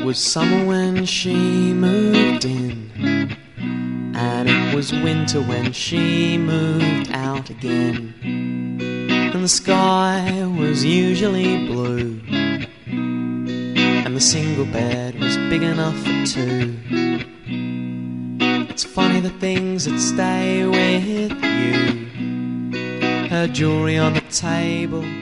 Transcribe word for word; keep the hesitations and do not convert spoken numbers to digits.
was summer when she moved in, and it was winter when she moved out again. And the sky was usually blue, and the single bed was big enough for two. It's funny the things that stay with you. Her jewelry on the table,